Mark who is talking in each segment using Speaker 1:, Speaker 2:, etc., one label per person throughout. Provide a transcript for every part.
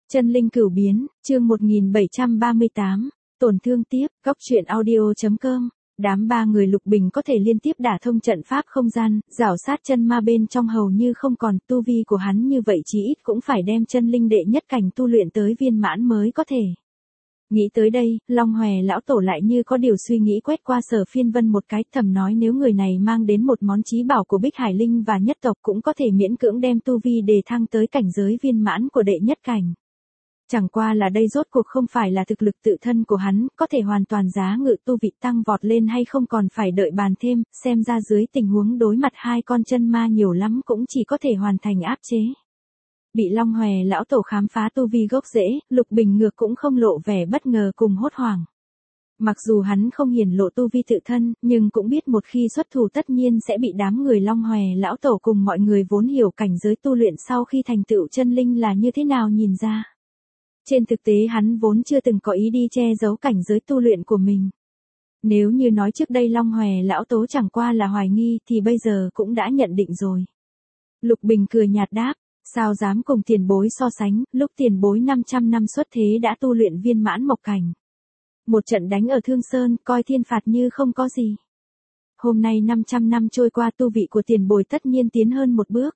Speaker 1: Chân linh cửu biến, chương 1738, tổn thương tiếp, góc truyện audio.com. Đám ba người Lục Bình có thể liên tiếp đả thông trận pháp không gian, rảo sát chân ma bên trong hầu như không còn, tu vi của hắn như vậy chí ít cũng phải đem chân linh đệ nhất cảnh tu luyện tới viên mãn mới có thể. Nghĩ tới đây, Long Hòe lão tổ lại như có điều suy nghĩ quét qua Sở Phiên Vân một cái, thầm nói nếu người này mang đến một món chí bảo của Bích Hải Linh và nhất tộc cũng có thể miễn cưỡng đem tu vi đề thăng tới cảnh giới viên mãn của đệ nhất cảnh. Chẳng qua là đây rốt cuộc không phải là thực lực tự thân của hắn, có thể hoàn toàn giá ngự tu vị tăng vọt lên hay không còn phải đợi bàn thêm, xem ra dưới tình huống đối mặt hai con chân ma nhiều lắm cũng chỉ có thể hoàn thành áp chế. Bị Long Hòe lão tổ khám phá tu vi gốc rễ, Lục Bình ngược cũng không lộ vẻ bất ngờ cùng hốt hoảng. Mặc dù hắn không hiển lộ tu vi tự thân, nhưng cũng biết một khi xuất thủ tất nhiên sẽ bị đám người Long Hòe lão tổ cùng mọi người vốn hiểu cảnh giới tu luyện sau khi thành tựu chân linh là như thế nào nhìn ra. Trên thực tế hắn vốn chưa từng có ý đi che giấu cảnh giới tu luyện của mình. Nếu như nói trước đây Long Hòe lão tổ chẳng qua là hoài nghi thì bây giờ cũng đã nhận định rồi. Lục Bình cười nhạt đáp, sao dám cùng tiền bối so sánh, lúc tiền bối 500 năm xuất thế đã tu luyện viên mãn mộc cảnh. Một trận đánh ở Thương Sơn coi thiên phạt như không có gì. Hôm nay 500 năm trôi qua tu vị của tiền bối tất nhiên tiến hơn một bước.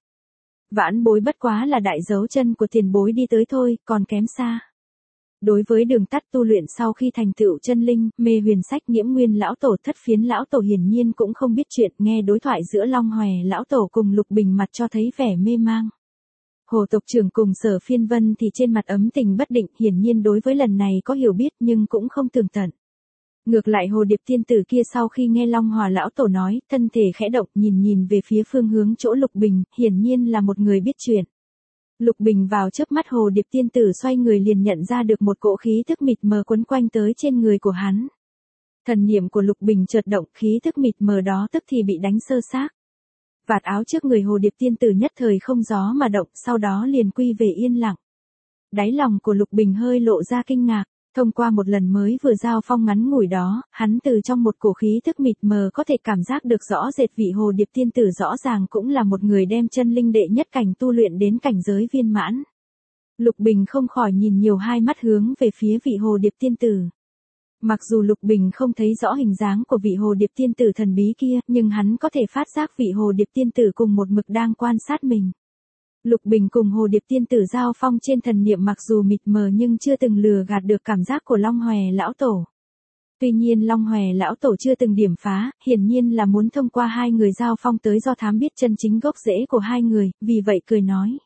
Speaker 1: Vãn bối bất quá là đại dấu chân của tiền bối đi tới thôi, còn kém xa. Đối với đường tắt tu luyện sau khi thành tựu chân linh, mê huyền sách Nghiễm Nguyên lão tổ Thất Phiến lão tổ hiển nhiên cũng không biết chuyện, nghe đối thoại giữa Long Hòe lão tổ cùng Lục Bình mặt cho thấy vẻ mê mang. Hồ tộc trưởng cùng Sở Phiên Vân thì trên mặt ấm tình bất định, hiển nhiên đối với lần này có hiểu biết nhưng cũng không tường tận. Ngược lại Hồ Điệp tiên tử kia sau khi nghe Long Hòe lão tổ nói, thân thể khẽ động, nhìn về phía phương hướng chỗ Lục Bình, hiển nhiên là một người biết chuyện. Lục Bình vào chớp mắt Hồ Điệp tiên tử xoay người liền nhận ra được một cỗ khí thức mịt mờ quấn quanh tới trên người của hắn. Thần niệm của Lục Bình chợt động, khí thức mịt mờ đó tức thì bị đánh sơ xác. Vạt áo trước người Hồ Điệp tiên tử nhất thời không gió mà động, sau đó liền quy về yên lặng. Đáy lòng của Lục Bình hơi lộ ra kinh ngạc, thông qua một lần mới vừa giao phong ngắn ngủi đó, hắn từ trong một cổ khí thức mịt mờ có thể cảm giác được rõ rệt vị Hồ Điệp tiên tử rõ ràng cũng là một người đem chân linh đệ nhất cảnh tu luyện đến cảnh giới viên mãn. Lục Bình không khỏi nhìn nhiều hai mắt hướng về phía vị Hồ Điệp tiên tử. Mặc dù Lục Bình không thấy rõ hình dáng của vị Hồ Điệp tiên tử thần bí kia, nhưng hắn có thể phát giác vị Hồ Điệp tiên tử cùng một mực đang quan sát mình. Lục Bình cùng Hồ Điệp tiên tử giao phong trên thần niệm mặc dù mịt mờ nhưng chưa từng lừa gạt được cảm giác của Long Hòe lão tổ. Tuy nhiên Long Hòe lão tổ chưa từng điểm phá, hiển nhiên là muốn thông qua hai người giao phong tới do thám biết chân chính gốc rễ của hai người, vì vậy cười nói.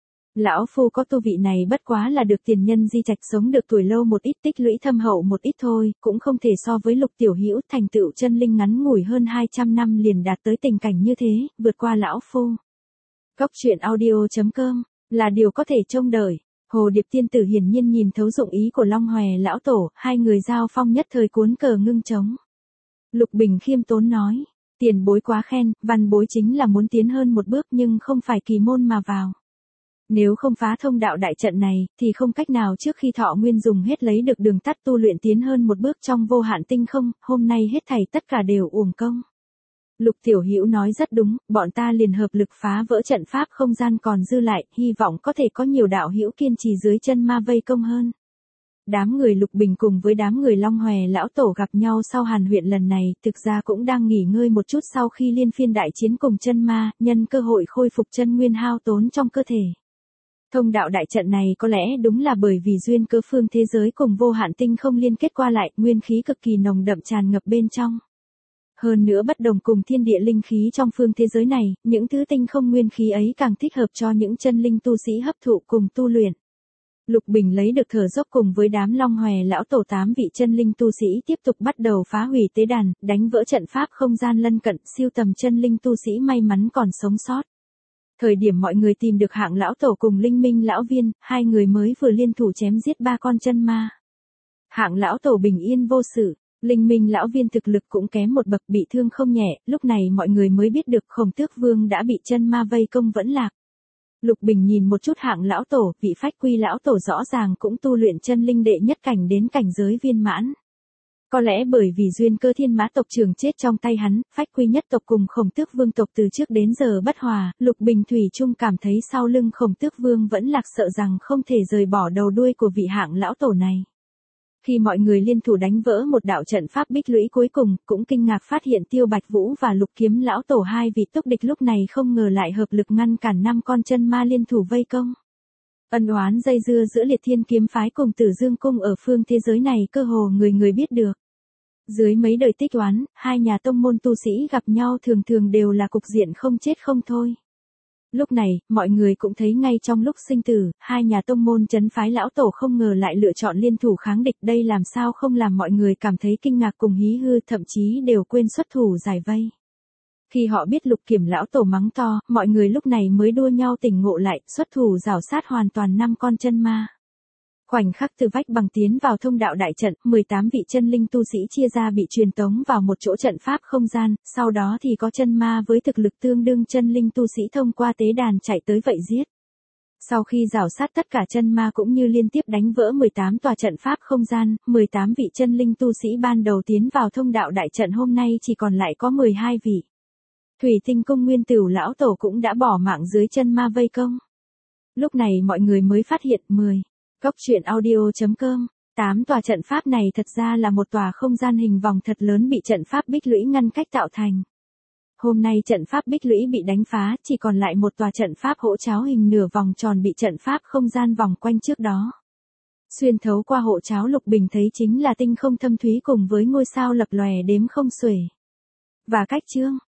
Speaker 1: Lão phu có tu vị này bất quá là được tiền nhân di trạch sống được tuổi lâu một ít tích lũy thâm hậu một ít thôi, cũng không thể so với Lục tiểu hữu thành tựu chân linh ngắn ngủi hơn 200 năm liền đạt tới tình cảnh như thế, vượt qua lão phu. Góc truyện audio.com, là điều có thể trông đợi. Hồ Điệp tiên tử hiển nhiên nhìn thấu dụng ý của Long Hòe lão tổ, hai người giao phong nhất thời cuốn cờ ngưng trống. Lục Bình khiêm tốn nói, tiền bối quá khen, văn bối chính là muốn tiến hơn một bước nhưng không phải kỳ môn mà vào. Nếu không phá thông đạo đại trận này, thì không cách nào trước khi thọ nguyên dùng hết lấy được đường tắt tu luyện tiến hơn một bước trong vô hạn tinh không, hôm nay hết thảy tất cả đều uổng công. Lục tiểu hữu nói rất đúng, bọn ta liền hợp lực phá vỡ trận pháp không gian còn dư lại, hy vọng có thể có nhiều đạo hữu kiên trì dưới chân ma vây công hơn. Đám người Lục Bình cùng với đám người Long Hòe lão tổ gặp nhau sau hàn huyễn lần này, thực ra cũng đang nghỉ ngơi một chút sau khi liên phiên đại chiến cùng chân ma, nhân cơ hội khôi phục chân nguyên hao tốn trong cơ thể. Thông đạo đại trận này có lẽ đúng là bởi vì duyên cơ phương thế giới cùng vô hạn tinh không liên kết qua lại, nguyên khí cực kỳ nồng đậm tràn ngập bên trong. Hơn nữa bất đồng cùng thiên địa linh khí trong phương thế giới này, những thứ tinh không nguyên khí ấy càng thích hợp cho những chân linh tu sĩ hấp thụ cùng tu luyện. Lục Bình lấy được thở dốc cùng với đám Long Hòe lão tổ 8 vị chân linh tu sĩ tiếp tục bắt đầu phá hủy tế đàn, đánh vỡ trận pháp không gian lân cận, siêu tầm chân linh tu sĩ may mắn còn sống sót. Thời điểm mọi người tìm được Hạng lão tổ cùng Linh Minh lão viên, hai người mới vừa liên thủ chém giết 3 con chân ma. Hạng lão tổ bình yên vô sự, Linh Minh lão viên thực lực cũng kém một bậc bị thương không nhẹ, lúc này mọi người mới biết được Khổng Tước Vương đã bị chân ma vây công vẫn lạc. Lục Bình nhìn một chút Hạng lão tổ, vị Phách Quy lão tổ rõ ràng cũng tu luyện chân linh đệ nhất cảnh đến cảnh giới viên mãn. Có lẽ bởi vì duyên cơ Thiên Mã tộc trưởng chết trong tay hắn, Phách Quy nhất tộc cùng Khổng Tước Vương tộc từ trước đến giờ bất hòa, Lục Bình thủy chung cảm thấy sau lưng Khổng Tước Vương vẫn lạc, sợ rằng không thể rời bỏ đầu đuôi của vị hạng lão tổ này. Khi mọi người liên thủ đánh vỡ một đạo trận pháp bích lũy cuối cùng, cũng kinh ngạc phát hiện Tiêu Bạch Vũ và Lục Kiếm lão tổ hai vị túc địch lúc này không ngờ lại hợp lực ngăn cản 5 con chân ma liên thủ vây công. Ân oán dây dưa giữa Liệt Thiên kiếm phái cùng Tử Dương cung ở phương thế giới này cơ hồ người người biết được. Dưới mấy đời tích oán, hai nhà tông môn tu sĩ gặp nhau thường thường đều là cục diện không chết không thôi. Lúc này, mọi người cũng thấy ngay trong lúc sinh tử, hai nhà tông môn trấn phái lão tổ không ngờ lại lựa chọn liên thủ kháng địch, đây làm sao không làm mọi người cảm thấy kinh ngạc cùng hí hư, thậm chí đều quên xuất thủ giải vây. Khi họ biết Lục Kiểm lão tổ mắng to, mọi người lúc này mới đua nhau tỉnh ngộ lại, xuất thủ rảo sát hoàn toàn 5 con chân ma. Khoảnh khắc từ vách bằng tiến vào thông đạo đại trận, 18 vị chân linh tu sĩ chia ra bị truyền tống vào một chỗ trận pháp không gian, sau đó thì có chân ma với thực lực tương đương chân linh tu sĩ thông qua tế đàn chạy tới vậy giết. Sau khi rảo sát tất cả chân ma cũng như liên tiếp đánh vỡ 18 tòa trận pháp không gian, 18 vị chân linh tu sĩ ban đầu tiến vào thông đạo đại trận hôm nay chỉ còn lại có 12 vị. Thủy Tinh cung Nguyên Tửu lão tổ cũng đã bỏ mạng dưới chân ma vây công. Lúc này mọi người mới phát hiện 10. Góc truyện audio.com, 8 tòa trận pháp này thật ra là một tòa không gian hình vòng thật lớn bị trận pháp bích lũy ngăn cách tạo thành. Hôm nay trận pháp bích lũy bị đánh phá, chỉ còn lại một tòa trận pháp hỗ cháo hình nửa vòng tròn bị trận pháp không gian vòng quanh trước đó. Xuyên thấu qua hộ cháo Lục Bình thấy chính là tinh không thâm thúy cùng với ngôi sao lập lòe đếm không xuể. Và cách chương